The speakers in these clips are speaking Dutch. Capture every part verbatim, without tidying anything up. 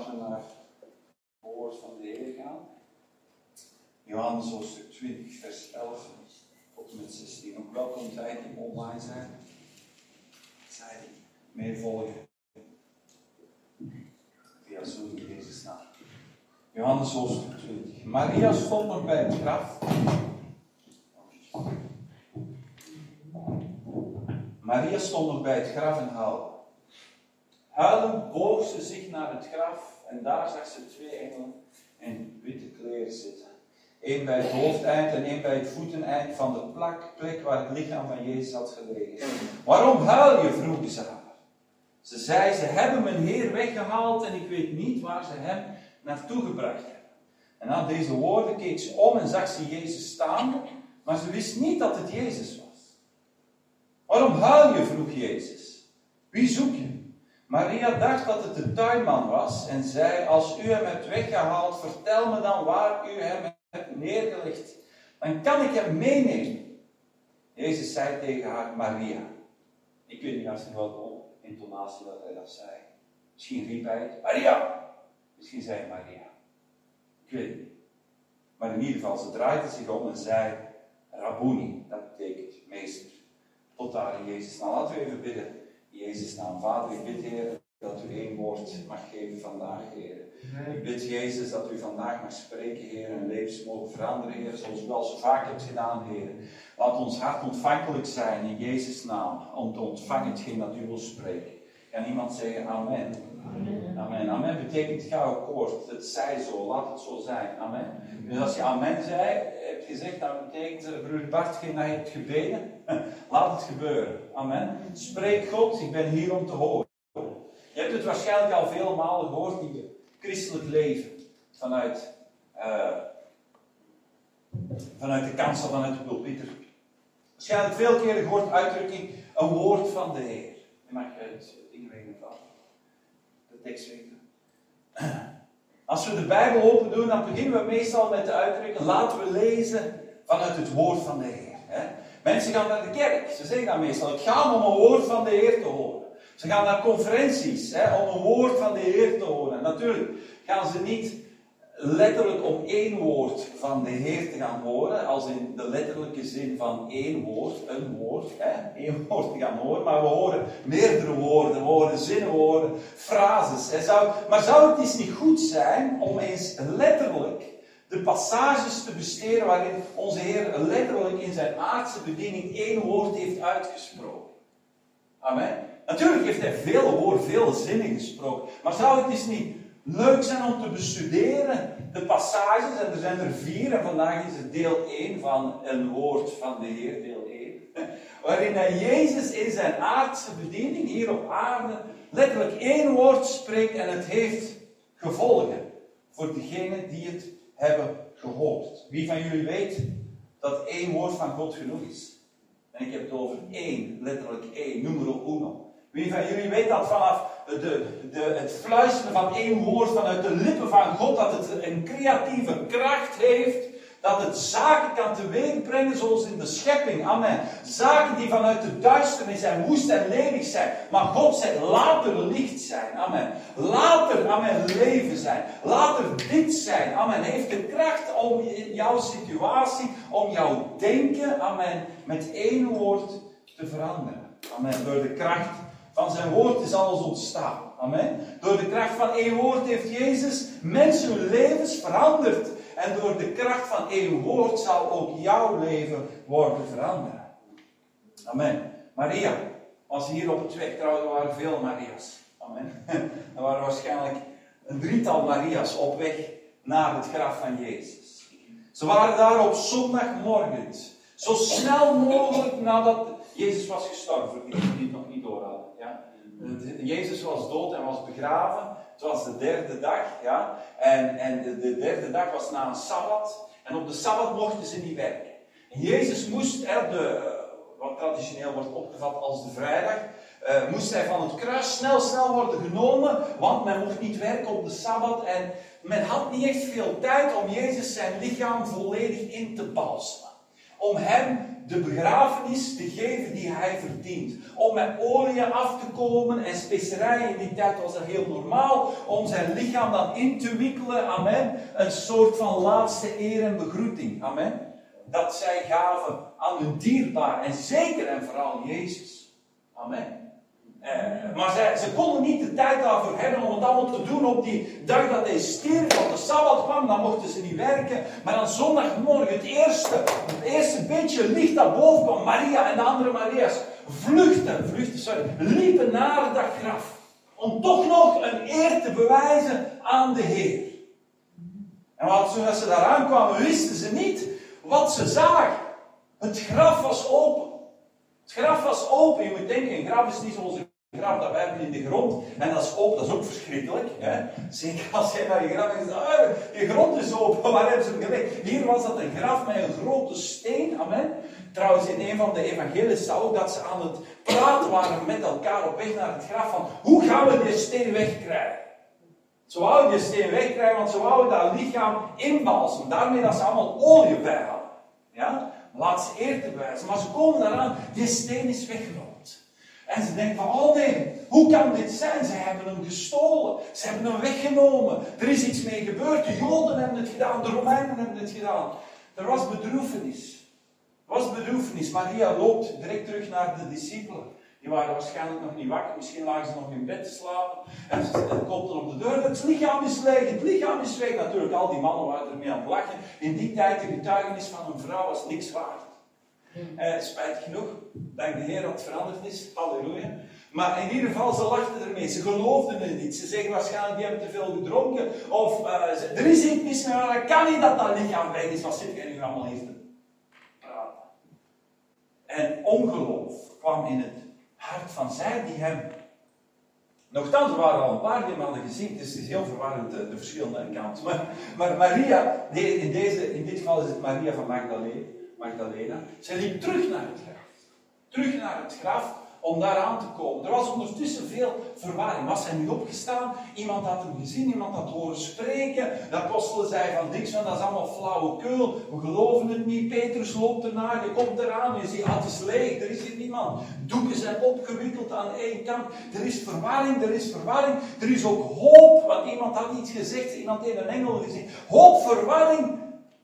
als we naar het woord van de Heer gaan. Johannes hoofdstuk twintig, vers elf tot en met zestien. Ook welkom zij die online zijn. Zij die meer volgen. Via Zoom in Jezus' naam. Johannes hoofdstuk twintig. Maria stond nog bij het graf. Maria stond nog bij het graf en huilde. Huilend boog ze zich naar het graf en daar zag ze twee engelen in witte kleren zitten. Eén bij het hoofdeind en één bij het voeteneind van de plak, plek waar het lichaam van Jezus had gelegen. Waarom huil je? Vroegen ze haar. Ze zei, ze hebben mijn Heer weggehaald en ik weet niet waar ze hem naartoe gebracht hebben. En na deze woorden keek ze om en zag ze Jezus staan, maar ze wist niet dat het Jezus was. Waarom huil je? Vroeg Jezus. Wie zoek je? Maria dacht dat het de tuinman was en zei, als u hem hebt weggehaald, vertel me dan waar u hem hebt neergelegd. Dan kan ik hem meenemen. Jezus zei tegen haar, Maria. Ik weet niet als in welke intonatie dat hij dat zei. Misschien riep hij het, Maria. Misschien zei hij Maria. Ik weet het niet. Maar in ieder geval, ze draaide zich om en zei, Rabboni, dat betekent meester. Tot daar in Jezus' naam. Laten we even bidden. In Jezus' naam. Vader, ik bid, Heer, dat u één woord mag geven vandaag, Heer. Ik bid, Jezus, dat u vandaag mag spreken, Heer, en levens mogen veranderen, Heer, zoals u al zo vaak hebt gedaan, Heer. Laat ons hart ontvankelijk zijn in Jezus' naam, om te ontvangen hetgeen dat u wil spreken. Kan iemand zeggen amen? Amen. Amen. Amen betekent ga akkoord. Het zij zo, laat het zo zijn. Amen. Dus als je amen zei, hebt gezegd, dat betekent, broer Bart, geen dat je hebt gebeden. Laat het gebeuren. Amen. Spreek God, ik ben hier om te horen. Je hebt het waarschijnlijk al vele malen gehoord in je christelijk leven. Vanuit, uh, vanuit de kansel, vanuit de pulpieter. Waarschijnlijk veel keren gehoord de uitdrukking, een woord van de Heer. Je mag het inwegen van de tekst weten. Als we de Bijbel open doen, dan beginnen we meestal met de uitdrukking, laten we lezen vanuit het woord van de Heer. Hè? Mensen gaan naar de kerk, ze zeggen dat meestal, het gaat om een woord van de Heer te horen. Ze gaan naar conferenties, hè, om een woord van de Heer te horen. En natuurlijk gaan ze niet letterlijk om één woord van de Heer te gaan horen, als in de letterlijke zin van één woord, een woord, hè, één woord te gaan horen, maar we horen meerdere woorden, we horen zinnen, we horen frases. Hè. Zou, maar zou het eens niet goed zijn om eens letterlijk de passages te besteden waarin onze Heer letterlijk in zijn aardse bediening één woord heeft uitgesproken? Amen. Natuurlijk heeft hij veel woorden, veel zinnen gesproken, maar zou het eens niet leuk zijn om te bestuderen de passages, en er zijn er vier, en vandaag is het deel één van een woord van de Heer, deel één, waarin hij Jezus in zijn aardse bediening hier op aarde letterlijk één woord spreekt en het heeft gevolgen voor degenen die het hebben gehoord. Wie van jullie weet dat één woord van God genoeg is? En ik heb het over één, letterlijk één, numero uno. Wie van jullie weet dat vanaf de, de, het fluisteren van één woord vanuit de lippen van God, dat het een creatieve kracht heeft, dat het zaken kan teweegbrengen zoals in de schepping. Amen. Zaken die vanuit de duisternis zijn, woest en ledig zijn. Maar God zegt, laat er licht zijn. Amen. Laat er, amen, leven zijn. Laat er dit zijn. Amen. Hij heeft de kracht om in jouw situatie, om jouw denken, amen, met één woord te veranderen. Amen. Door de kracht van zijn woord is alles ontstaan. Amen. Door de kracht van één woord heeft Jezus mensen hun levens veranderd. En door de kracht van één woord zal ook jouw leven worden veranderen. Amen. Maria was hier op het weg. Trouwens, er waren veel Maria's. Amen. Er waren waarschijnlijk een drietal Maria's op weg naar het graf van Jezus. Ze waren daar op zondagmorgen. Zo snel mogelijk nadat Jezus was gestorven. Voor die die het nog niet door hadden. Ja? Jezus was dood en was begraven. Het was de derde dag. Ja? En, en de, de derde dag was na een sabbat. En op de sabbat mochten ze niet werken. En Jezus moest, er de, wat traditioneel wordt opgevat als de vrijdag, uh, moest hij van het kruis snel, snel worden genomen. Want men mocht niet werken op de sabbat. En men had niet echt veel tijd om Jezus zijn lichaam volledig in te balsemen. om hem de begrafenis te geven die hij verdient. Om met olie af te komen en specerijen, in die tijd was dat heel normaal, om zijn lichaam dan in te wikkelen, amen. Een soort van laatste eer en begroeting, amen. Dat zij gaven aan hun dierbaar en zeker en vooral Jezus. Amen. Uh, maar zij, ze konden niet de tijd daarvoor hebben om het allemaal te doen op die dag dat hij stierf, want de Sabbat kwam, dan mochten ze niet werken. Maar dan zondagmorgen, het eerste, het eerste beetje licht dat boven kwam, Maria en de andere Maria's, vluchten, vluchten, sorry, liepen naar dat graf. Om toch nog een eer te bewijzen aan de Heer. En wat, toen ze daar aankwamen, wisten ze niet wat ze zagen. Het graf was open. Het graf was open. Je moet denken, een graf is niet zoals een graf dat wij hebben in de grond. En dat is open, dat is ook verschrikkelijk. Hè? Zeker als je naar je graf en zegt, ah, je grond is open, waar hebben ze hem gelegd? Hier was dat een graf met een grote steen. Amen. Trouwens, in een van de evangeliën staat ook dat ze aan het praten waren met elkaar op weg naar het graf van, hoe gaan we die steen wegkrijgen? Ze wouden die steen wegkrijgen, want ze wouden dat lichaam inbalsemen. Daarmee dat ze allemaal olie bij hadden. Ja? Laat ze eer te bewijzen. Maar ze komen daaraan, die steen is weggerold. En ze denken van, oh nee, hoe kan dit zijn? Ze hebben hem gestolen. Ze hebben hem weggenomen. Er is iets mee gebeurd. De Joden hebben het gedaan. De Romeinen hebben het gedaan. Er was bedroefenis. Er was bedroefenis. Maria loopt direct terug naar de discipelen. Die waren waarschijnlijk nog niet wakker. Misschien lagen ze nog in bed te slapen. En ze klopten op de deur. Het lichaam is leeg. Het lichaam is leeg. Natuurlijk, al die mannen waren ermee aan het lachen. In die tijd, de getuigenis van een vrouw was niks waard. Eh, spijtig genoeg. Dank de Heer dat het veranderd is. Halleluja. Maar in ieder geval, ze lachten ermee. Ze geloofden er niet. Ze zeggen waarschijnlijk, die hebben te veel gedronken. Of, uh, ze, er is iets mis met haar. Kan niet dat dat lichaam weg is. Wat zit jij nu allemaal hier te praten? En ongeloof kwam in het hart van zij die hem... Nochtans, er waren al een paar die hem hadden gezien, dus het is heel verwarrend, de, de verschillende kanten. Maar, maar Maria, in, deze, in dit geval is het Maria van Magdalena, Magdalena, zij liep terug naar het graf. Terug naar het graf, om daar aan te komen. Er was ondertussen veel verwarring. Was hij nu opgestaan? Iemand had hem gezien, iemand had horen spreken. De apostelen zeiden van niks, van dat is allemaal flauwekul. We geloven het niet. Petrus loopt ernaar, je komt eraan. Je ziet, ah, het is leeg, er is hier niemand. Doeken zijn opgewikkeld aan één kant. Er is verwarring, er is verwarring. Er is ook hoop, want iemand had iets gezegd. Iemand heeft een engel gezien. Hoop, verwarring.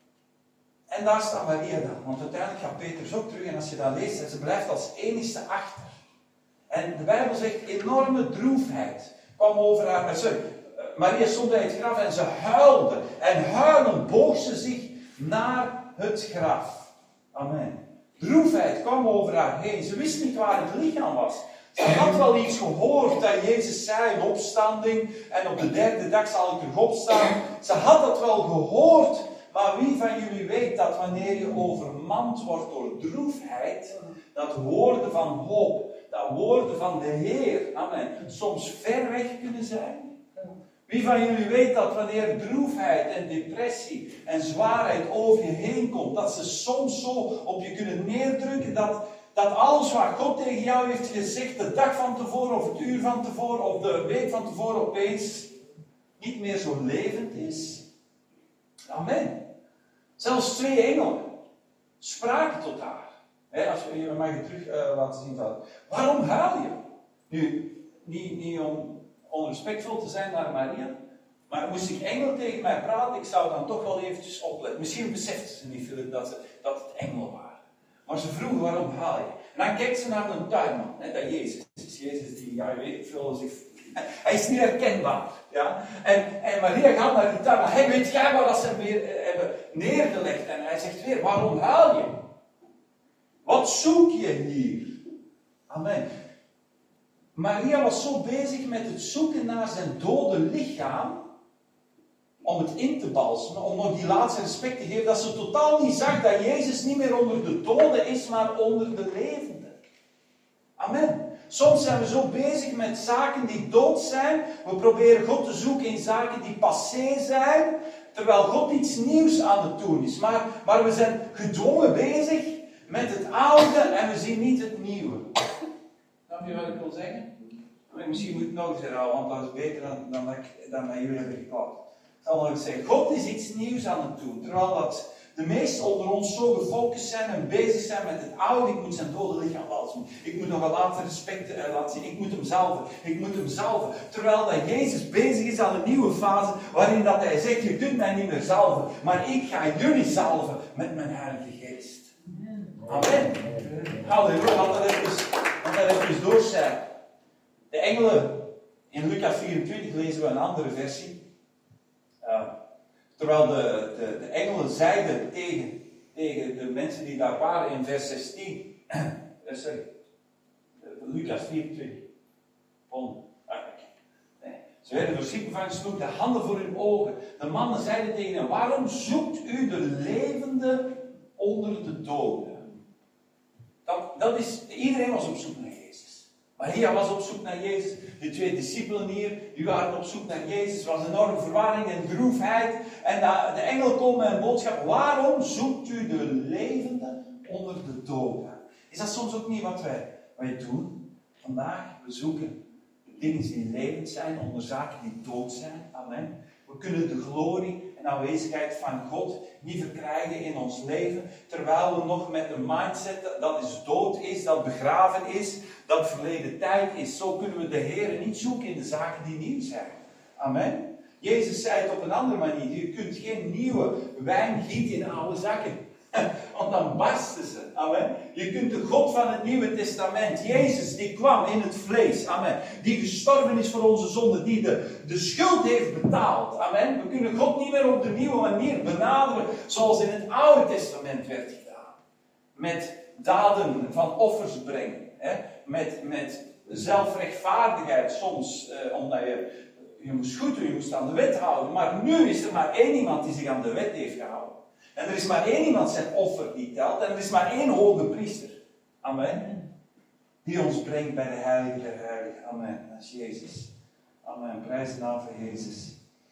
En daar staat Maria dan. Want uiteindelijk gaat Petrus ook terug. En als je dat leest, en ze blijft als enigste achter. En de Bijbel zegt, enorme droefheid kwam over haar. Sorry, Maria stond bij het graf en ze huilde. En huilend boog ze zich naar het graf. Amen. Droefheid kwam over haar heen. Ze wist niet waar het lichaam was. Ze had wel iets gehoord dat Jezus zei, een opstanding. En op de derde dag zal ik terug opstaan. Ze had dat wel gehoord. Maar wie van jullie weet dat wanneer je overmand wordt door droefheid, dat woorden van hoop, dat woorden van de Heer, amen, soms ver weg kunnen zijn? Wie van jullie weet dat wanneer droefheid en depressie en zwaarheid over je heen komt, dat ze soms zo op je kunnen neerdrukken, dat, dat alles wat God tegen jou heeft gezegd, de dag van tevoren, of het uur van tevoren, of de week van tevoren, opeens niet meer zo levend is? Amen. Zelfs twee engelen spraken tot haar. He, als je, je mag je terug uh, laten zien van, waarom huil je? Nu, niet, niet om onrespectvol te zijn naar Maria, maar moest ik engel tegen mij praten, ik zou dan toch wel eventjes opletten. Misschien beseften ze niet, Philip, dat, ze, dat het engelen waren. Maar ze vroegen, waarom huil je? En dan kijkt ze naar een tuinman, he, dat Jezus is. Jezus die, ja, je weet veel, zich... Hij is niet herkenbaar. Ja? En, en Maria gaat naar die tuinman. Hij weet jij waar dat ze hem weer eh, hebben neergelegd. En hij zegt weer, waarom huil je? Wat zoek je hier? Amen. Maria was zo bezig met het zoeken naar zijn dode lichaam, om het in te balsemen, om nog die laatste respect te geven, dat ze totaal niet zag dat Jezus niet meer onder de doden is, maar onder de levenden. Amen. Soms zijn we zo bezig met zaken die dood zijn. We proberen God te zoeken in zaken die passé zijn, terwijl God iets nieuws aan het doen is. Maar, maar we zijn gedwongen bezig met het oude en we zien niet het nieuwe. Snap je wat ik wil zeggen? Misschien moet ik nog eens herhalen, want dat is beter dan, dan, dat, ik, dan dat jullie hebben geklapt. Ik zal nog eens zeggen, God is iets nieuws aan het doen, terwijl dat de meesten onder ons zo gefocust zijn en bezig zijn met het oude. Ik moet zijn dode lichaam laten zien. Ik moet nog een later respect uh, laten zien. Ik moet hem zalven. Ik moet hem zalven. Terwijl dat Jezus bezig is aan een nieuwe fase waarin dat hij zegt, je kunt mij niet meer zalven. Maar ik ga jullie zalven met mijn Heilige Geest. Amen. Halleluja. Want dat even, want dat even doorzijn. De engelen, in Lucas vierentwintig lezen we een andere versie. Uh, terwijl de, de, de engelen zeiden tegen, tegen de mensen die daar waren in vers zestien. Uh, sorry. Lucas vierentwintig. Volgende. Ah, nee. Ze werden door schippenvangers gesloegen, de handen voor hun ogen. De mannen zeiden tegen hen, waarom zoekt u de levende onder de doden? Dat, dat is, iedereen was op zoek naar Jezus. Maria was op zoek naar Jezus. De twee discipelen hier, die waren op zoek naar Jezus. Er was enorme verwarring en droefheid. En de, de engel komt met een boodschap. Waarom zoekt u de levende onder de doden? Is dat soms ook niet wat wij, wij doen? Vandaag, we zoeken dingen die levend zijn onder zaken die dood zijn. Amen. We kunnen de glorie en aanwezigheid van God niet verkrijgen in ons leven, terwijl we nog met een mindset dat is dood is, dat begraven is, dat verleden tijd is. Zo kunnen we de Heer niet zoeken in de zaken die nieuw zijn. Amen. Jezus zei het op een andere manier. Je kunt geen nieuwe wijn gieten in oude zakken. Want dan barsten ze. Amen. Je kunt de God van het Nieuwe Testament, Jezus, die kwam in het vlees. Amen. Die gestorven is voor onze zonde. Die de, de schuld heeft betaald. Amen. We kunnen God niet meer op de nieuwe manier benaderen zoals in het Oude Testament werd gedaan. Met daden van offers brengen. Hè? Met, met zelfrechtvaardigheid soms. Eh, omdat je, je moest goed doen, je moest aan de wet houden. Maar nu is er maar één iemand die zich aan de wet heeft gehouden. En er is maar één iemand zijn offer die telt. En er is maar één hoge priester. Amen. Die ons brengt bij de heilige der heiligen. Amen. Dat is Jezus. Amen. Prijs de naam van Jezus.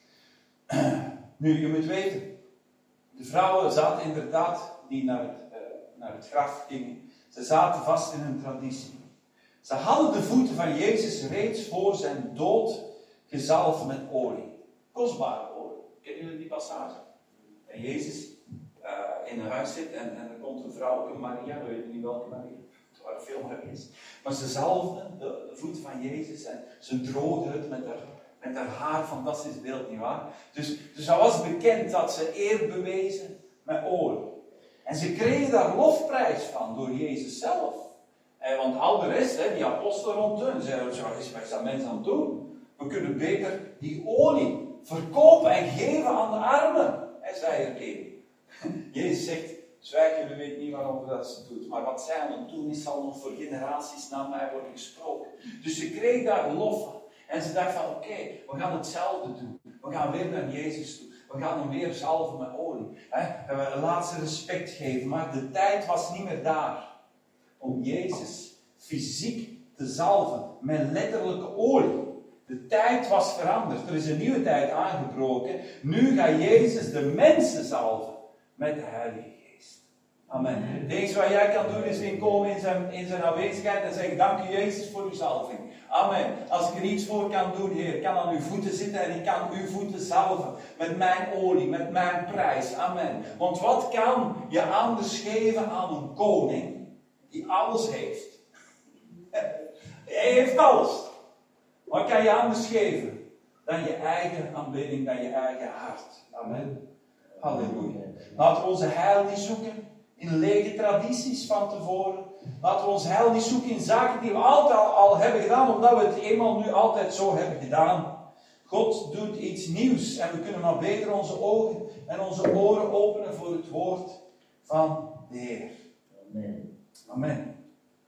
Nu, je moet weten. De vrouwen zaten inderdaad die naar het, uh, naar het graf gingen. Ze zaten vast in hun traditie. Ze hadden de voeten van Jezus reeds voor zijn dood gezalfd met olie. Kostbare olie. Kennen jullie die passage? En Jezus Uh, in een huis zit en, en er komt een vrouw, een Maria, we weten niet welke Maria, het waren veel Maria's, maar ze zalfde de, de voet van Jezus en ze droogde het met haar, met haar haar, fantastisch beeld, nietwaar? Dus, dus dat was bekend dat ze eer bewezen met olie. En ze kregen daar lofprijs van door Jezus zelf. En, want al de rest, hè, die apostelen rond hun, zeiden, wat is, wat is dat mensen aan het doen? We kunnen beter die olie verkopen en geven aan de armen. Hij zei er een. Jezus zegt, zwijg, jullie weten niet waarom dat ze doet. Maar wat zij aan het doen is, zal nog voor generaties na mij worden gesproken. Dus ze kreeg daar lof van. En ze dacht van, oké, okay, we gaan hetzelfde doen. We gaan weer naar Jezus toe. We gaan hem weer zalven met olie. He? We laatste respect geven. Maar de tijd was niet meer daar. Om Jezus fysiek te zalven met letterlijke olie. De tijd was veranderd. Er is een nieuwe tijd aangebroken. Nu gaat Jezus de mensen zalven. Met de Heilige Geest. Amen. Het enige wat jij kan doen is inkomen in zijn, in zijn aanwezigheid en zeggen, dank u Jezus voor uw zalving. Amen. Als ik er iets voor kan doen, Heer, ik kan aan uw voeten zitten en ik kan uw voeten zalven. Met mijn olie, met mijn prijs. Amen. Want wat kan je anders geven aan een koning die alles heeft? Hij heeft alles. Wat kan je anders geven dan je eigen aanbidding, dan je eigen hart? Amen. Halleluja. Laten we onze heil niet zoeken in lege tradities van tevoren. Laten we ons heil niet zoeken in zaken die we altijd al, al hebben gedaan, omdat we het eenmaal nu altijd zo hebben gedaan. God doet iets nieuws en we kunnen maar beter onze ogen en onze oren openen voor het woord van de Heer. Amen. Amen.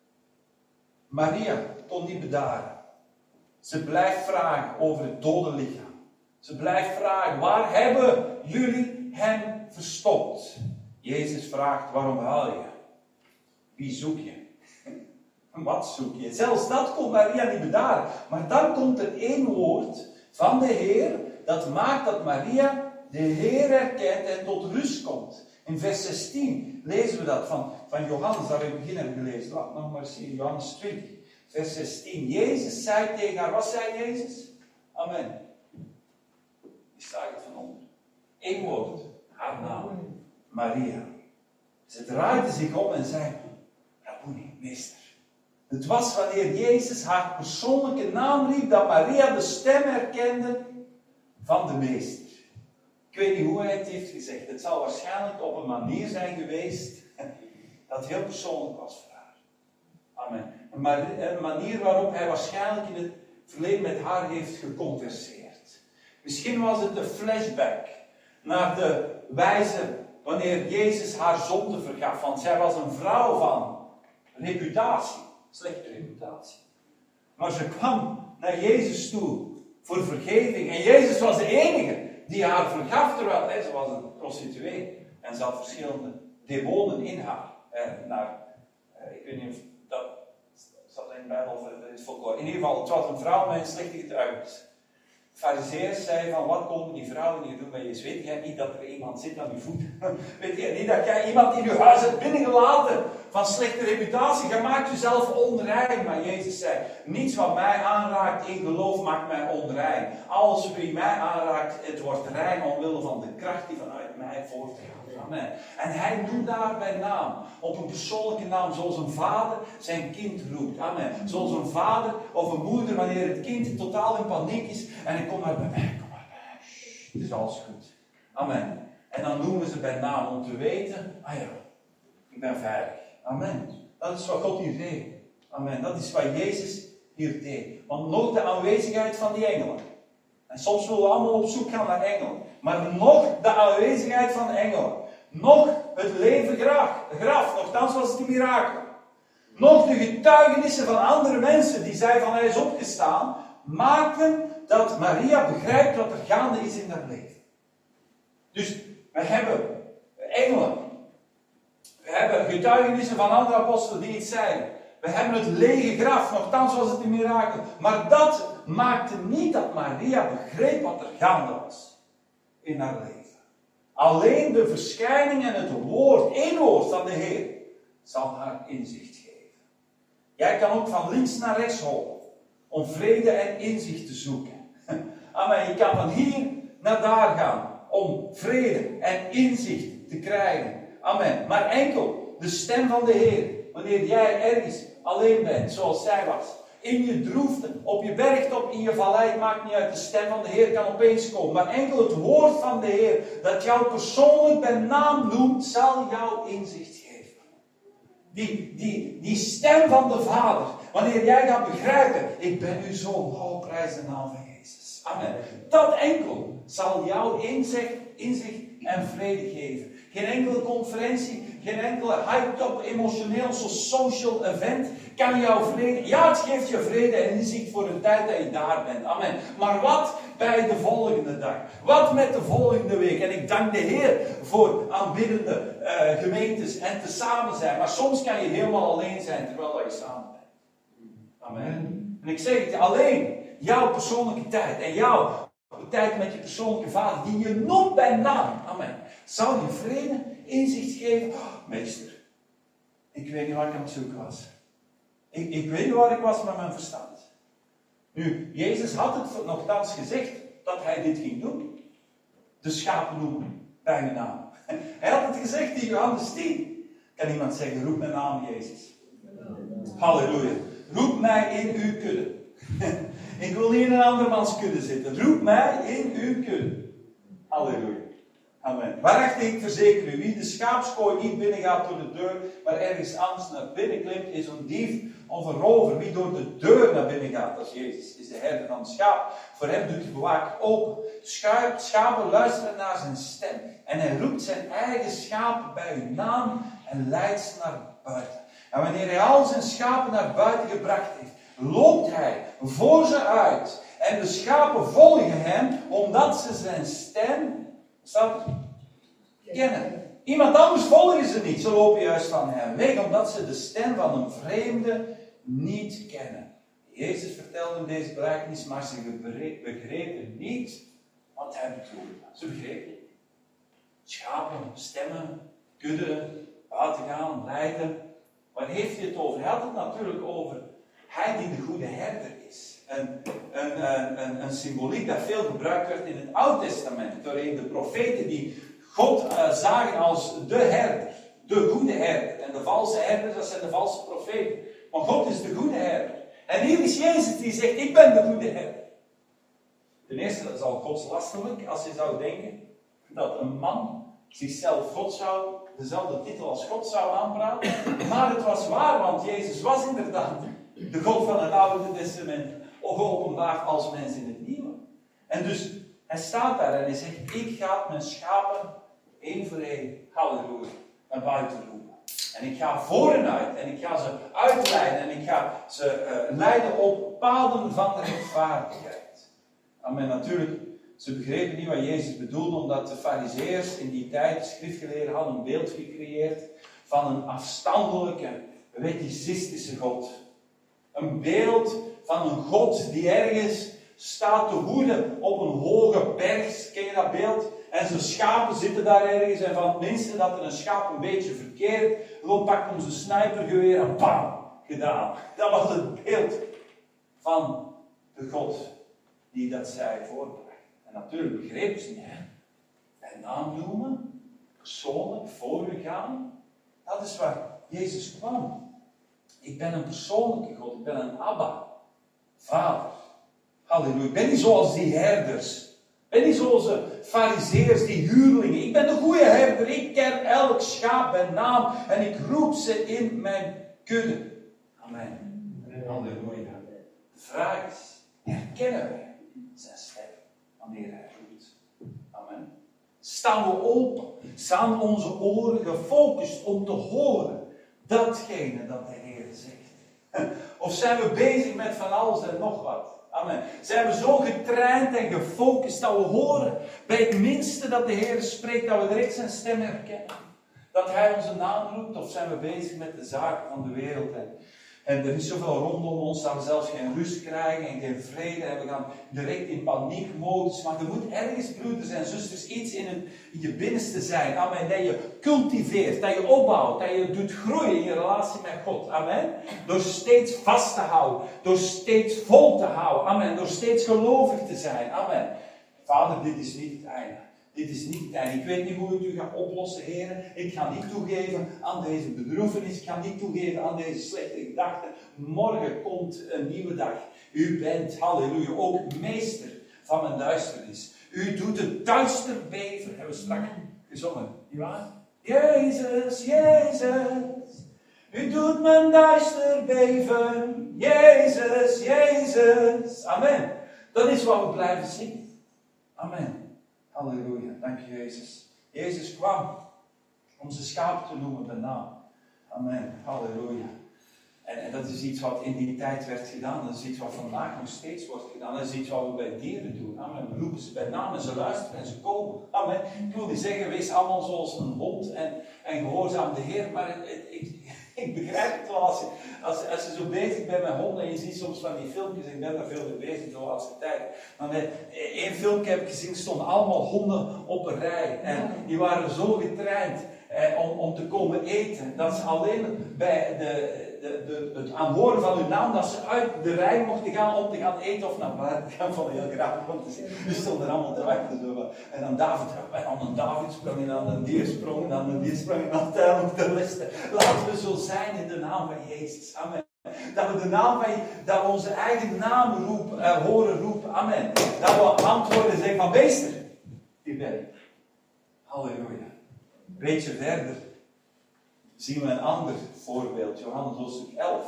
Maria kon niet bedaren. Ze blijft vragen over het dode lichaam. Ze blijft vragen, waar hebben jullie hem verstopt? Jezus vraagt, waarom haal je? Wie zoek je? Wat zoek je? Zelfs dat kon Maria niet bedaren. Maar dan komt er één woord van de Heer, dat maakt dat Maria de Heer herkent en tot rust komt. In vers zestien lezen we dat van, van Johannes, daar hebben we begin hebben gelezen. Laat nog maar zien, Johannes twintig, vers zestien. Jezus zei tegen haar, wat zei Jezus? Amen. Die staat het van onder. Eén woord, haar naam. Maria. Ze draaide zich om en zei, Rabboni, meester. Het was wanneer Jezus haar persoonlijke naam riep, dat Maria de stem herkende van de meester. Ik weet niet hoe hij het heeft gezegd. Het zal waarschijnlijk op een manier zijn geweest dat heel persoonlijk was voor haar. Amen. Een manier waarop hij waarschijnlijk in het verleden met haar heeft geconverseerd. Misschien was het een flashback naar de wijze wanneer Jezus haar zonde vergaf. Want zij was een vrouw van reputatie. Slechte reputatie. Maar ze kwam naar Jezus toe voor vergeving. En Jezus was de enige die haar vergaf, terwijl hè, ze was een prostituee. En ze had verschillende demonen in haar. Eh, naar, eh, ik weet niet of dat zat in de Bijbel of in het folklore. In ieder geval, het was een vrouw met een slechte getuigenis. De farizeeërs zeiden van, wat komen die vrouwen hier doen bij Jezus? Weet jij niet dat er iemand zit aan je voet? Weet jij niet dat jij iemand in je huis hebt binnengelaten van slechte reputatie? Je maakt jezelf onrein. Maar Jezus zei, niets wat mij aanraakt in geloof maakt mij onrein. Alles wie mij aanraakt, het wordt rein omwille van de kracht die vanuit mij voortgaat. Amen. En hij noemt daar bij naam, op een persoonlijke naam, zoals een vader zijn kind roept. Amen. Zoals een vader of een moeder, wanneer het kind totaal in paniek is. En hij komt maar bij mij, kom maar bij mij. Shh, het is alles goed. Amen. En dan noemen ze bij naam om te weten, ah ja, ik ben veilig. Amen. Dat is wat God hier deed. Amen. Dat is wat Jezus hier deed. Want nog de aanwezigheid van die engelen. En soms willen we allemaal op zoek gaan naar engelen. Maar nog de aanwezigheid van engelen. Nog het leven graf. graf. Nochtans was het een mirakel. Nog de getuigenissen van andere mensen die zeiden van hij is opgestaan. Maakten dat Maria begrijpt wat er gaande is in haar leven. Dus we hebben engelen. We hebben getuigenissen van andere apostelen die iets zeiden. We hebben het lege graf, nochtans was het een mirakel. Maar dat maakte niet dat Maria begreep wat er gaande was in haar leven. Alleen de verschijning en het woord, één woord van de Heer, zal haar inzicht geven. Jij kan ook van links naar rechts hollen, om vrede en inzicht te zoeken. Amen. Je kan van hier naar daar gaan, om vrede en inzicht te krijgen. Amen. Maar enkel de stem van de Heer, wanneer jij ergens alleen bent, zoals zij was, in je droefte, op je bergtop, in je vallei, het maakt niet uit, de stem van de Heer kan opeens komen. Maar enkel het woord van de Heer, dat jou persoonlijk bij naam noemt, zal jou inzicht geven. Die, die, die stem van de Vader, wanneer jij gaat begrijpen, ik ben uw zoon, oh, prijs de naam van Jezus. Amen. Dat enkel zal jou inzicht, inzicht en vrede geven. Geen enkele conferentie, geen enkele hyped-up, emotioneel, social event kan jou vrede... Ja, het geeft je vrede en inzicht voor de tijd dat je daar bent. Amen. Maar wat bij de volgende dag? Wat met de volgende week? En ik dank de Heer voor aanbiddende uh, gemeentes en te samen zijn. Maar soms kan je helemaal alleen zijn terwijl je samen bent. Amen. En ik zeg het, alleen jouw persoonlijke tijd en jouw tijd met je persoonlijke vader, die je noemt bij naam. Amen. Zal je vrede, inzicht geven? Oh, meester, ik weet niet waar ik aan het zoeken was. Ik, ik weet niet waar ik was met mijn verstand. Nu, Jezus had het nogthans gezegd dat hij dit ging doen. De schapen noemen bij hun naam. Hij had het gezegd in Johannes tien. Kan iemand zeggen, roep mijn naam Jezus. Halleluja. Roep mij in uw kudde. Ik wil niet in een andermans kudde zitten. Roep mij in uw kudde. Halleluja. Amen. Waarachtig, ik verzeker u, wie de schaapskooi niet binnengaat door de deur, maar ergens anders naar binnen klimt, is een dief of een rover. Wie door de deur naar binnen gaat, als Jezus, is de herder van het schaap. Voor hem doet de bewaker open. De schapen luisteren naar zijn stem. En hij roept zijn eigen schapen bij hun naam en leidt ze naar buiten. En wanneer hij al zijn schapen naar buiten gebracht heeft, loopt hij voor ze uit. En de schapen volgen hem, omdat ze zijn stem, staat er, kennen. Iemand anders volgen ze niet. Ze lopen juist van hem weg, omdat ze de stem van een vreemde niet kennen. Jezus vertelde in deze gelijkenis, maar ze begrepen niet wat hij bedoelde. Ze begrepen niet. Schapen, stemmen, kudden, buiten gaan, leiden. Waar heeft hij het over? Hij had het natuurlijk over hij die de goede herder is. Een, een, een, een symboliek dat veel gebruikt werd in het Oude Testament. Doorheen de profeten die God uh, zagen als de herder, de goede herder. En de valse herders, dat zijn de valse profeten. Maar God is de goede herder. En hier is Jezus die zegt, ik ben de goede herder. Ten eerste, dat is al godslastelijk, als je zou denken dat een man zichzelf God zou, dezelfde titel als God zou aanpraten. Maar het was waar, want Jezus was inderdaad de God van het Oude Testament, geopenbaard als mens in het Nieuwe. En dus, hij staat daar en hij zegt, ik ga mijn schapen één voor één, halleluja, naar buiten roepen. En ik ga voor en uit en ik ga ze uitleiden en ik ga ze uh, leiden op paden van de rechtvaardigheid. Amen, natuurlijk. Ze begrepen niet wat Jezus bedoelde, omdat de farizeeërs in die tijd, de schriftgeleerden, hadden een beeld gecreëerd van een afstandelijke, wetticistische God. Een beeld van een God die ergens staat te hoeden op een hoge berg. Ken je dat beeld? En zijn schapen zitten daar ergens en van het minste dat er een schaap een beetje verkeerd, dan pakt hem zijn snipergeweer en bam, gedaan. Dat was het beeld van de God die dat zij voorbracht. En natuurlijk begrepen ze niet, hè. Bij naam noemen, persoonlijk voorgegaan, dat is waar Jezus kwam. Ik ben een persoonlijke God, ik ben een Abba, Vader. Halleluja. Ik ben niet zoals die herders. Ik ben niet zoals de farizeërs, die huurlingen. Ik ben de goede herder. Ik ken elk schaap bij naam en ik roep ze in mijn kudde. Amen. Halleluja. De vraag is, herkennen wij zijn stem wanneer hij roept? Amen. Staan we open? Staan onze oren gefocust om te horen datgene dat de Heer zegt? Of zijn we bezig met van alles en nog wat? Amen. Zijn we zo getraind en gefocust dat we horen bij het minste dat de Heer spreekt, dat we direct zijn stem herkennen? Dat Hij onze naam roept? Of zijn we bezig met de zaken van de wereld? En, en er is zoveel rondom ons dat we zelfs geen rust krijgen en geen vrede. En we gaan direct in paniekmodus. Maar er moet ergens, broeders en zusters, iets in, het, in je binnenste zijn. Amen. Dat je cultiveert, dat je opbouwt, dat je doet groeien in je relatie met God. Amen. Door steeds vast te houden. Door steeds vol te houden. Amen. Door steeds gelovig te zijn. Amen. Vader, dit is niet het einde. Dit is niet het einde. Ik weet niet hoe ik u ga oplossen, heren. Ik ga niet toegeven aan deze bedroefenis. Ik ga niet toegeven aan deze slechte gedachten. Morgen komt een nieuwe dag. U bent, halleluja, ook meester van mijn duisternis. U doet het duister beven. Hebben we straks gezongen. Niet waar? Jezus, Jezus. U doet mijn duister beven. Jezus, Jezus. Amen. Dat is wat we blijven zingen. Amen. Halleluja, dank je Jezus. Jezus kwam om zijn schapen te noemen bij naam. Amen, halleluja. En, en dat is iets wat in die tijd werd gedaan. Dat is iets wat vandaag nog steeds wordt gedaan. Dat is iets wat we bij dieren doen. Amen. We roepen ze bij naam en ze luisteren en ze komen. Amen. Ik wil niet zeggen, wees allemaal zoals een hond en, en gehoorzaam de Heer. Maar het, het, ik, ik begrijp het wel als je, als, als je zo bezig bent met honden en je ziet soms van die filmpjes. Ik ben daar veel mee bezig de laatste tijd. Maar één filmpje heb ik gezien, stonden allemaal honden op een rij. En die waren zo getraind eh, om, om te komen eten. Dat ze alleen bij de... De, de, het aanhoren van hun naam, dat ze uit de rij mochten gaan om te gaan eten of naar buiten gaan. Van heel graag om te zien. Die stonden er allemaal te wachten. Zo. En dan David, en dan een David sprong en dan een dier sprong en dan een dier sprong en dan uiteindelijk de liste. Laten we zo zijn in de naam van Jezus. Amen. Dat we de naam van, dat we onze eigen naam roep, uh, horen roepen. Amen. Dat we antwoorden en zeggen van meester, hier ben ik. Halleluja. Een beetje verder zien we een ander voorbeeld, Johannes hoofdstuk elf,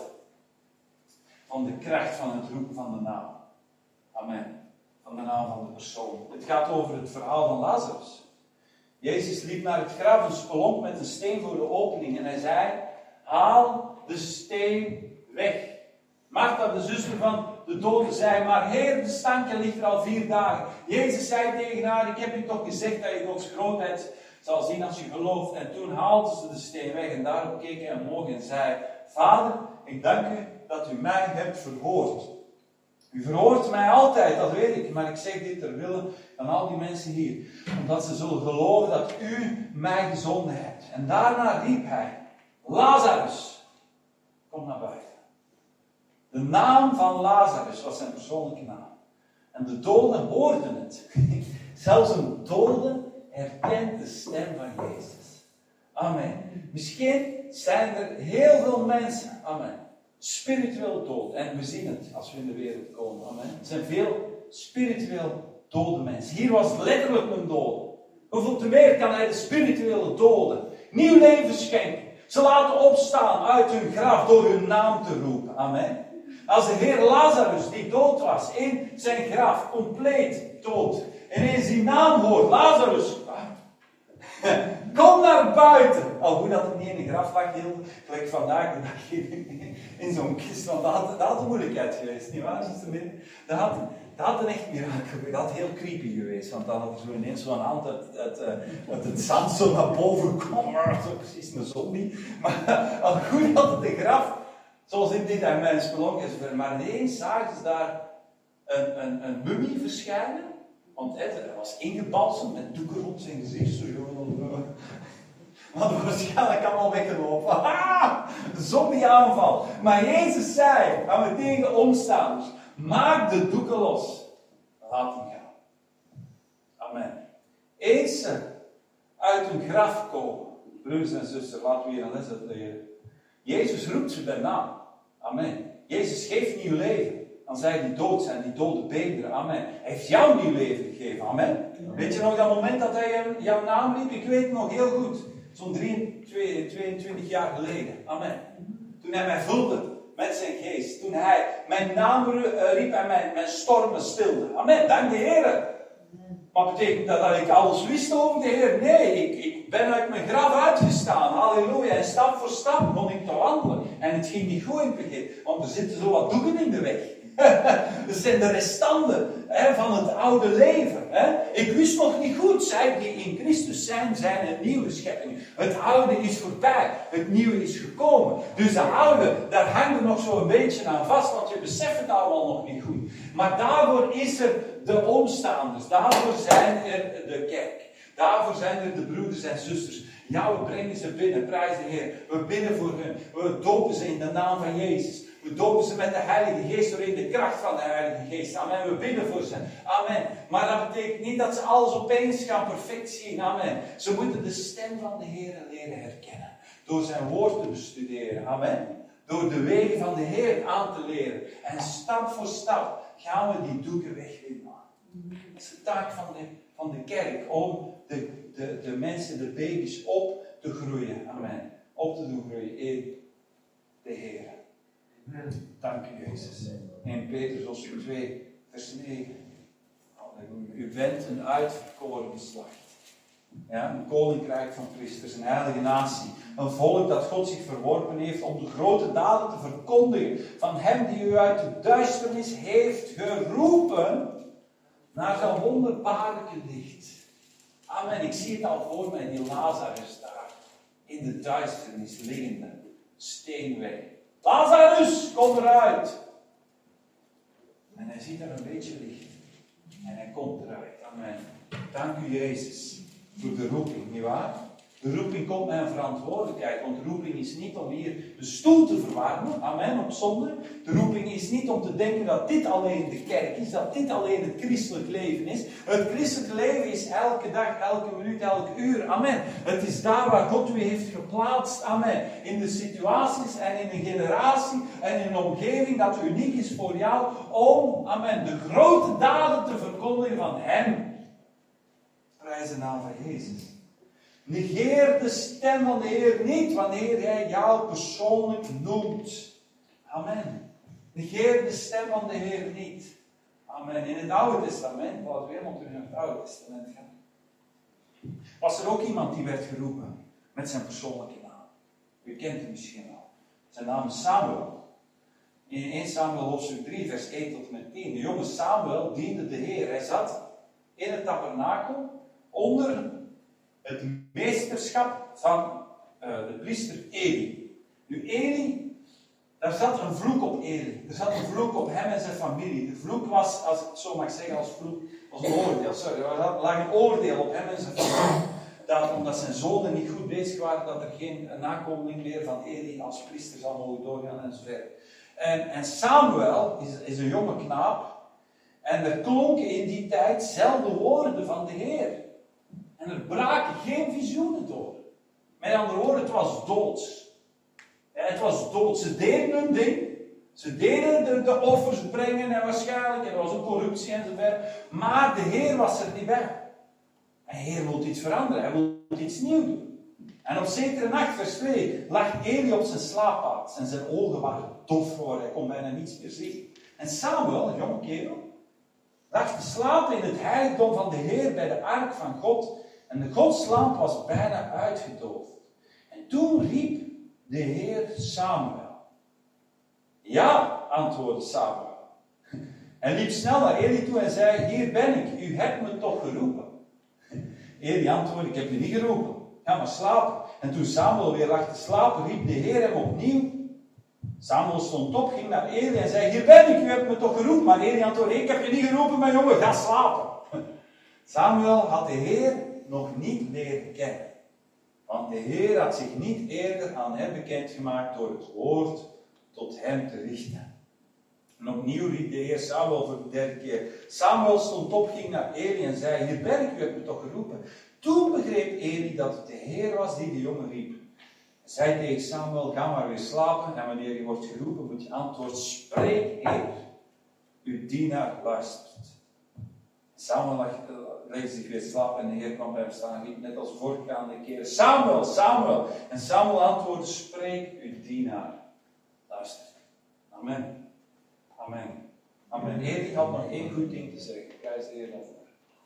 van de kracht van het roepen van de naam. Amen. Van de naam van de persoon. Het gaat over het verhaal van Lazarus. Jezus liep naar het graf en spelonk met een steen voor de opening en hij zei, haal de steen weg. Martha, de zuster van de dode, zei, maar Heer, de stank ligt er al vier dagen. Jezus zei tegen haar, ik heb u toch gezegd dat je Gods grootheid zal zien als je gelooft. En toen haalden ze de steen weg en daarop keek hij omhoog en zei, Vader, ik dank u dat u mij hebt verhoord. U verhoort mij altijd, dat weet ik, maar ik zeg dit ter wille van al die mensen hier. Omdat ze zullen geloven dat u mij gezonden hebt. En daarna riep hij, Lazarus, kom naar buiten. De naam van Lazarus was zijn persoonlijke naam. En de doden hoorden het. Zelfs een dode herkent de stem van Jezus. Amen. Misschien zijn er heel veel mensen, amen, spiritueel dood. En we zien het als we in de wereld komen. Amen. Er zijn veel spiritueel dode mensen. Hier was het letterlijk een dode. Hoeveel te meer kan hij de spirituele doden nieuw leven schenken. Ze laten opstaan uit hun graf door hun naam te roepen. Amen. Als de Heer Lazarus, die dood was, in zijn graf, compleet dood, ineens die naam hoort, Lazarus, kom naar buiten. Al hoe dat het niet in een graf lag, heel gelijk vandaag de dag in, in zo'n kist, want dat had, dat had een moeilijkheid geweest, nietwaar? Dat had, dat had een echt mirakel geweest, dat had heel creepy geweest, want dan had er zo ineens zo'n hand uit, uit, uit het zand zo naar boven kwam, zo precies een zombie. Maar al goed had het een graf, zoals in dit en mijn spelonk is, maar ineens zagen ze daar een, een, een mummie verschijnen. Want hij was ingebalsemd met doeken rond zijn gezicht. Zo, want waarschijnlijk allemaal weggelopen. Ah, zombie-aanval. Maar Jezus zei aan tegen de omstanders: maak de doeken los. Laat hem gaan. Amen. Eens ze uit hun graf komen, broers en zusters, laten we hier een les uit leren. Jezus roept ze bij naam. Amen. Jezus geeft nieuw leven aan zij die dood zijn, die dode beenderen. Amen. Hij heeft jou nieuw leven gegeven. Amen. Amen. Weet je nog dat moment dat hij jouw naam riep? Ik weet het nog heel goed. Zo'n tweeëntwintig jaar geleden. Amen. Toen hij mij vulde met zijn geest. Toen hij mijn naam riep en mijn, mijn stormen stilde. Amen. Dank de Heer. Maar betekent dat dat ik alles wist over de Heer? Nee, ik, ik ben uit mijn graf uitgestaan. Halleluja. En stap voor stap begon ik te wandelen. En het ging niet goed in het begin. Want er zitten zo wat doeken in de weg. Dat zijn de restanten hè, van het oude leven. Hè. Ik wist nog niet goed, zij die in Christus zijn, zijn een nieuwe schepping. Het oude is voorbij, het nieuwe is gekomen. Dus de oude, daar hangt er nog zo'n beetje aan vast, want je beseft het allemaal nog niet goed. Maar daarvoor is er de omstaanders, daarvoor zijn er de kerk. Daarvoor zijn er de broeders en zusters. Ja, we brengen ze binnen, prijs de Heer. We bidden voor hen, we dopen ze in de naam van Jezus. We dopen ze met de Heilige Geest, door in de kracht van de Heilige Geest. Amen. We bidden voor ze. Amen. Maar dat betekent niet dat ze alles opeens gaan perfect zien. Amen. Ze moeten de stem van de Heer leren herkennen. Door zijn woord te bestuderen. Amen. Door de wegen van de Heer aan te leren. En stap voor stap gaan we die doeken wegnemen. Dat is de taak van de, van de kerk. Om de, de, de mensen, de baby's op te groeien. Amen. Op te doen groeien in de Heer. Dank u, Jezus. In Petrus hoofdstuk twee, vers negen. Halleluja. U bent een uitverkoren geslacht. Ja, een koninkrijk van priesters, een heilige natie. Een volk dat God zich verworpen heeft om de grote daden te verkondigen van hem die u uit de duisternis heeft geroepen naar zijn wonderbaarlijke licht. Amen. Ik zie het al voor mij, die Lazarus daar in de duisternis liggende steenweg. Lazarus, kom eruit! En hij ziet er een beetje licht. En hij komt eruit. Amen. Dank u, Jezus, voor de roeping, nietwaar? De roeping komt met een verantwoordelijkheid, want de roeping is niet om hier de stoel te verwarmen, amen, op zondag. De roeping is niet om te denken dat dit alleen de kerk is, dat dit alleen het christelijk leven is. Het christelijke leven is elke dag, elke minuut, elk uur, amen. Het is daar waar God u heeft geplaatst, amen. In de situaties en in een generatie en in een omgeving dat uniek is voor jou, om, amen, de grote daden te verkondigen van hem. Prijs de naam van Jezus. Negeer de stem van de Heer niet wanneer hij jou persoonlijk noemt. Amen. Negeer de stem van de Heer niet. Amen. In het Oude Testament, laten we helemaal terug naar het Oude Testament gaan, was er ook iemand die werd geroepen met zijn persoonlijke naam. U kent hem misschien al. Zijn naam is Samuel. In eerste Samuel hoofdstuk drie, vers één tot en met tien. De jonge Samuel diende de Heer. Hij zat in het tabernakel onder het meesterschap van uh, de priester Eli. Nu Eli, daar zat een vloek op Eli. Er zat een vloek op hem en zijn familie. De vloek was, als ik het zo mag zeggen, als vloek, als een oordeel. Sorry, er lag een oordeel op hem en zijn familie. Dat omdat zijn zonen niet goed bezig waren, dat er geen nakomeling meer van Eli als priester zal mogen doorgaan en zo verder. En, en Samuel is, is een jonge knaap. En er klonken in die tijd zelden woorden van de Heer. En er braken geen visioenen door. Met andere woorden, het was doods. Ja, het was dood. Ze deden hun ding. Ze deden de, de offers brengen en waarschijnlijk, en er was ook corruptie enzovoort. Maar de Heer was er niet bij. En de Heer wil iets veranderen. Hij wil iets nieuws doen. En op zekere nacht, vers twee, lag Eli op zijn slaapplaats. En zijn ogen waren dof geworden. Hij kon bijna niets meer zien. En Samuel, een jonge kerel, lag te slapen in het heiligdom van de Heer bij de ark van God. En de godslamp was bijna uitgedoofd. En toen riep de Heer Samuel. Ja, antwoordde Samuel. Hij liep snel naar Eli toe en zei, hier ben ik, u hebt me toch geroepen. Eli antwoordde, ik heb je niet geroepen, ga maar slapen. En toen Samuel weer lag te slapen, riep de Heer hem opnieuw. Samuel stond op, ging naar Eli en zei, hier ben ik, u hebt me toch geroepen. Maar Eli antwoordde, ik heb je niet geroepen, mijn jongen, ga slapen. Samuel had de Heer nog niet leren kennen. Want de Heer had zich niet eerder aan hem bekendgemaakt door het woord tot hem te richten. En opnieuw riep de Heer Samuel voor de derde keer. Samuel stond op, ging naar Eli en zei, hier ben ik, u hebt me toch geroepen. Toen begreep Eli dat het de Heer was die de jongen riep. Hij zei tegen Samuel, ga maar weer slapen. En wanneer je wordt geroepen, moet je antwoorden, spreek Heer, uw dienaar luistert. Samuel lag, legde zich weer slapen en de Heer kwam bij hem staan en riep net als voorgaande keren, Samuel, Samuel. En Samuel antwoordde, spreek uw dienaar luistert. Amen. Amen. Amen. Eli had nog één goed ding te zeggen. Prijs de Heer daarvoor.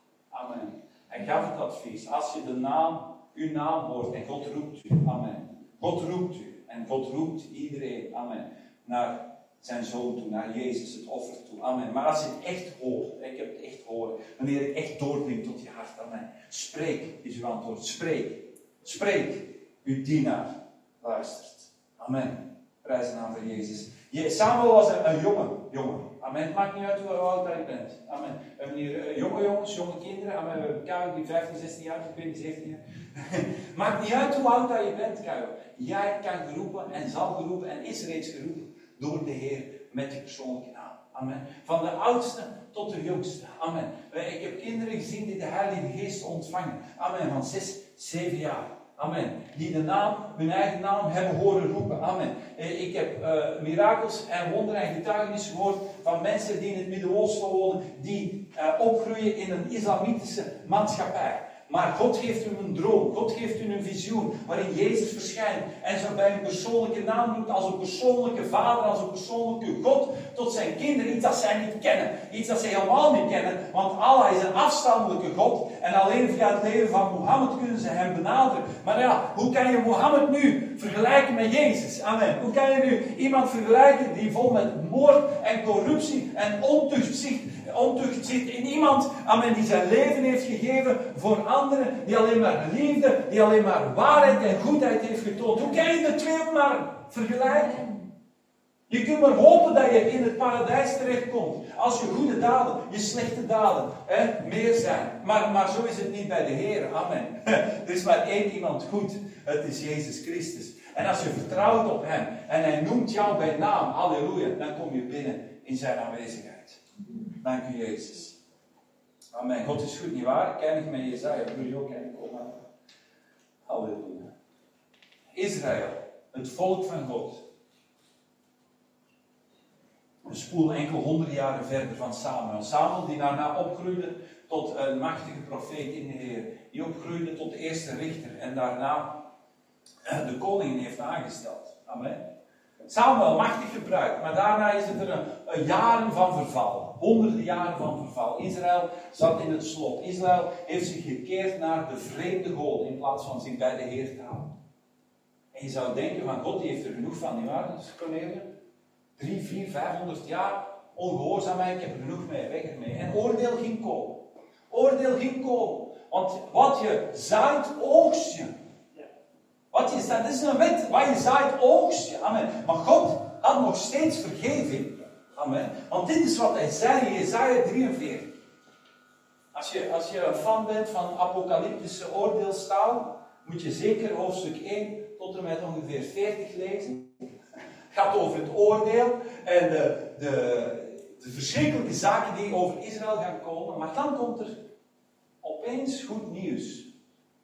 Amen. Hij gaf het advies. Als je de naam, uw naam hoort en God roept u. Amen. God roept u. En God roept iedereen. Amen. Naar zijn zoon toe. Naar Jezus, het offer toe. Amen. Maar als je het echt hoort. Ik heb het echt horen. Wanneer het echt doordringt tot je hart. Amen. Spreek is uw antwoord. Spreek. Spreek. Uw dienaar luistert. Amen. Prijs de naam van Jezus. Samuel was een, een jongen, jongen. Amen. Het maakt niet uit hoe oud je bent. Amen. We hebben hier uh, jonge jongens, jonge kinderen. Amen. We hebben Kuil die vijftien, zestien jaar, ik weet niet, zeventien jaar. Maakt niet uit hoe oud je bent, Kuil. Jij kan geroepen en zal geroepen en is reeds geroepen door de Heer met je persoonlijke naam. Amen. Van de oudste tot de jongste. Amen. Ik heb kinderen gezien die de Heilige Geest ontvangen. Amen. Van zes, zeven jaar. Amen. Die de naam, hun eigen naam hebben horen roepen. Amen. Ik heb uh, mirakels en wonderen en getuigenissen gehoord van mensen die in het Midden-Oosten wonen, die uh, opgroeien in een islamitische maatschappij. Maar God geeft u een droom, God geeft u een visioen waarin Jezus verschijnt en zo bij een persoonlijke naam noemt als een persoonlijke vader, als een persoonlijke God tot zijn kinderen. Iets dat zij niet kennen, iets dat zij helemaal niet kennen, want Allah is een afstandelijke God en alleen via het leven van Mohammed kunnen ze hem benaderen. Maar ja, hoe kan je Mohammed nu vergelijken met Jezus? Amen. Hoe kan je nu iemand vergelijken die vol met moord en corruptie en ontucht zit, ontucht zit in iemand, amen, die zijn leven heeft gegeven voor anderen, die alleen maar liefde, die alleen maar waarheid en goedheid heeft getoond. Hoe kan je de twee maar vergelijken? Je kunt maar hopen dat je in het paradijs terechtkomt. Als je goede daden, je slechte daden, hè, meer zijn. Maar, maar zo is het niet bij de Heer. Amen. Er is maar één iemand goed. Het is Jezus Christus. En als je vertrouwt op Hem en Hij noemt jou bij naam, halleluja, dan kom je binnen in zijn aanwezigheid. Dank u Jezus. Amen. God is goed, niet waar? Ik eindig met Jesaja. Wil je ook eindigen? Halleluja. Israël, het volk van God. We spoelen enkele honderden jaren verder van Samuel. Samuel die daarna opgroeide tot een machtige profeet in de Heer. Die opgroeide tot de eerste richter en daarna de koningen heeft aangesteld. Amen. Samuel machtig gebruikt, maar daarna is het er een, een jaren van verval. Honderden jaren van verval. Israël zat in het slop. Israël heeft zich gekeerd naar de vreemde goden in plaats van zich bij de Heer te houden. En je zou denken van God die heeft er genoeg van, nietwaar, Cornelia? Drie, vier, vijfhonderd jaar ongehoorzaamheid, ik heb er genoeg mee, weg ermee. En oordeel ging komen. Oordeel ging komen. Want wat je zaait, oogst je. Wat je zaait, dat is een wet. Wat je zaait, oogst je. Amen. Maar God had nog steeds vergeving. Amen. Want dit is wat hij zei in Jesaja drieënveertig. Als je, als je een fan bent van apocalyptische oordeelstaal, moet je zeker hoofdstuk één tot en met ongeveer veertig lezen. Het gaat over het oordeel en de, de, de verschrikkelijke zaken die over Israël gaan komen. Maar dan komt er opeens goed nieuws.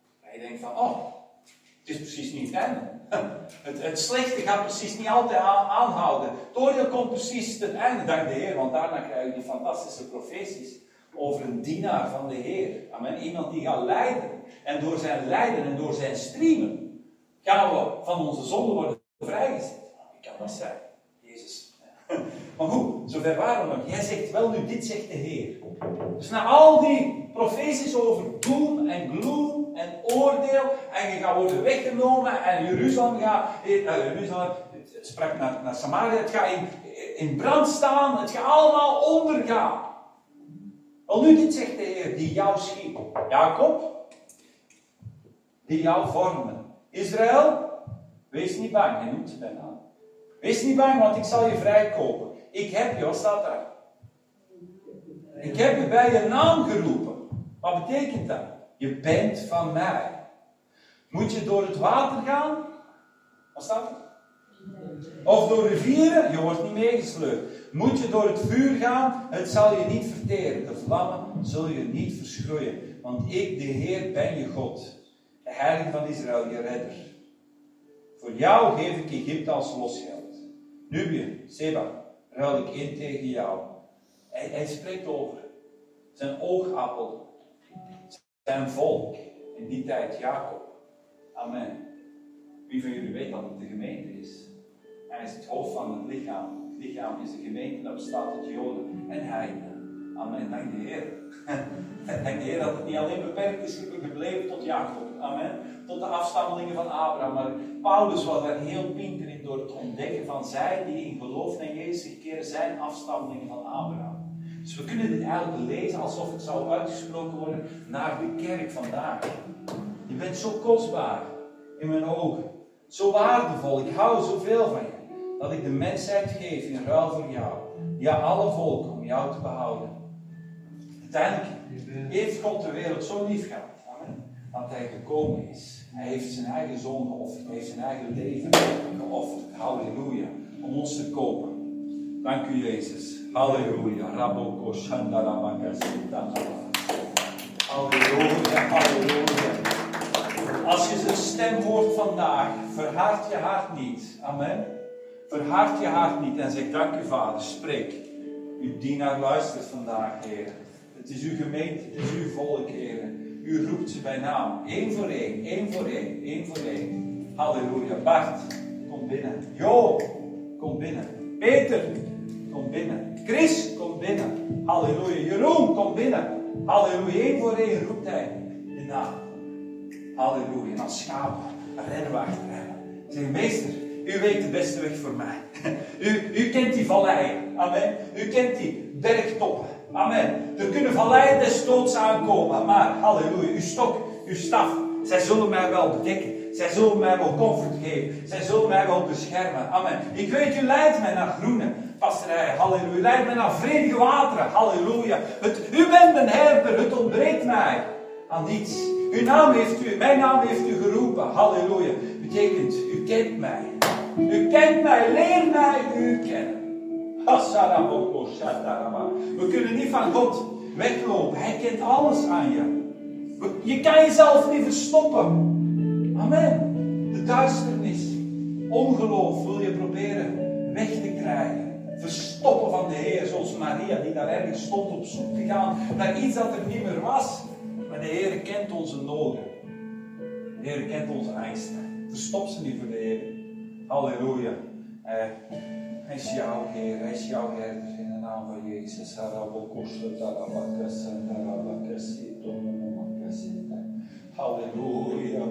Het is precies niet het einde. Het, het slechte gaat precies niet altijd aan, aanhouden. Het oordeel komt precies ten einde, dank de Heer, want daarna krijg je die fantastische profeties over een dienaar van de Heer. Amen. Iemand die gaat lijden. En door zijn lijden en door zijn streamen gaan we van onze zonde worden vrijgezet. Wie kan dat zijn? Jezus. Maar goed, zover waren we nog. Jij zegt wel nu, dit zegt de Heer. Dus na al die profeties over doom en gloom en oordeel, en je gaat worden weggenomen, en Jeruzalem gaat, uh, Jeruzalem, het sprak naar, naar Samaria, het gaat in, in brand staan, het gaat allemaal ondergaan. Wel nu, dit zegt de Heer, die jou schiep. Jacob, die jou vormen. Israël, wees niet bang, hij noemt ze bijna. Wees niet bang, want ik zal je vrijkopen. Ik heb je, wat staat daar? Ik heb je bij je naam geroepen. Wat betekent dat? Je bent van mij. Moet je door het water gaan? Wat staat er? Of door rivieren? Je wordt niet meegesleurd. Moet je door het vuur gaan? Het zal je niet verteren. De vlammen zul je niet verschroeien. Want ik, de Heer, ben je God. De Heilige van Israël, je redder. Voor jou geef ik Egypte als losgeld. Nubië, Seba, ruil ik in tegen jou. Hij, hij spreekt over zijn oogappel, zijn volk, in die tijd Jacob. Amen. Wie van jullie weet dat het de gemeente is? Hij is het hoofd van het lichaam. Het lichaam is de gemeente, dat bestaat uit Joden en heidenen. Amen. Dank de Heer. Dank de Heer dat het niet alleen beperkt is gebleven tot Jacob. Amen. Tot de afstammelingen van Abraham. Maar Paulus was daar heel pinter in door het ontdekken van zij die in geloof naar Jezus keren zijn afstammelingen van Abraham. Dus we kunnen dit eigenlijk lezen alsof het zou uitgesproken worden naar de kerk vandaag. Je bent zo kostbaar in mijn ogen. Zo waardevol. Ik hou zoveel van je. Dat ik de mensheid geef in ruil voor jou. Ja, alle volken om jou te behouden. Uiteindelijk heeft God de wereld zo lief gehad. Amen. Dat hij gekomen is. Hij heeft zijn eigen zoon geofferd. Hij heeft zijn eigen leven geofferd. Halleluja. Om ons te kopen. Dank u Jezus. Halleluja. Raboko Shandarabakasita. Halleluja. Halleluja. Als je zijn stem hoort vandaag, verhard je hart niet. Amen. Verhard je hart niet en zeg dank u Vader. Spreek. Uw dienaar luistert vandaag, Heer. Het is uw gemeente, het is uw volk, Heer. U roept ze bij naam. Eén voor één, één voor één, één voor één. Halleluja. Bart, kom binnen. Jo, kom binnen. Peter, kom binnen. Chris, kom binnen. Halleluja. Jeroen, kom binnen. Halleluja. Eén voor één roept hij de naam. Halleluja. En als schapen rennen we achter hem. Zeg, meester, u weet de beste weg voor mij. U, u kent die valleien. Amen. U kent die bergtoppen. Amen. Er kunnen valleien des doods aankomen. Maar, halleluja, uw stok, uw staf, zij zullen mij wel bedekken. Zij zullen mij wel comfort geven. Zij zullen mij wel beschermen. Amen. Ik weet, u leidt mij naar groene pasterij. Halleluja. U leidt mij naar vredige wateren. Halleluja. Het, u bent mijn herder. Het ontbreekt mij aan niets. Uw naam heeft u, mijn naam heeft u geroepen. Halleluja. Betekent, u kent mij. U kent mij. Leer mij u kennen. We kunnen niet van God weglopen. Hij kent alles aan je. Je kan jezelf niet verstoppen. Amen. De duisternis, ongeloof wil je proberen weg te krijgen. Verstoppen van de Heer, zoals Maria die daar ergens stond op zoek te gaan naar iets dat er niet meer was. Maar de Heer kent onze noden. De Heer kent onze angsten. Verstop ze niet voor de Heer. Halleluja. Eh, Hij is jouw Heer, Hij is jouw herder in de naam van Jezus. Halleluja.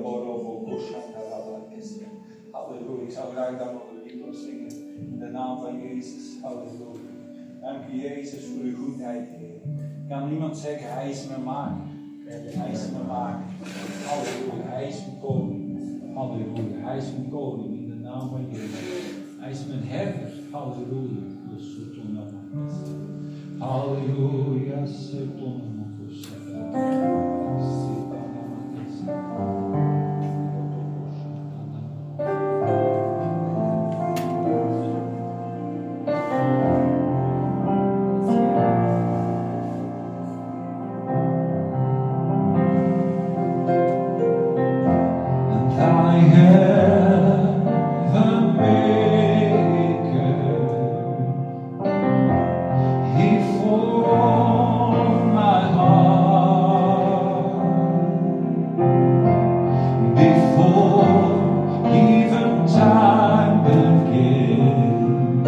Halleluja. Ik zou graag dat nog een lied opzingen in de naam van Jezus. Halleluja. Dank u Jezus voor uw goedheid, Heer. Kan niemand zeggen, Hij is mijn maker. Hij is mijn maker. Halleluja. Hij is mijn koning. Halleluja. Hij is mijn koning in de naam van Jezus. Hij is mijn herder. Halleluja. Halleluja.